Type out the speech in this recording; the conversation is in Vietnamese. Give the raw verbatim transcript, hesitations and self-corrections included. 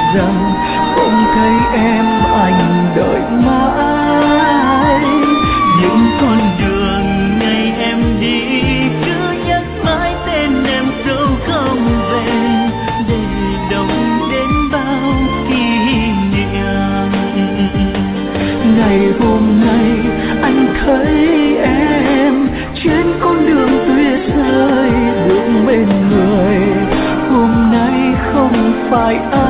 rằng không thấy em anh đợi mãi. Những con đường ngày em đi cứ nhắc mãi tên em dẫu không về, để động đến bao kỷ niệm. Ngày hôm nay anh thấy em trên con đường tuyết rơi, đường bên người hôm nay không phải ai.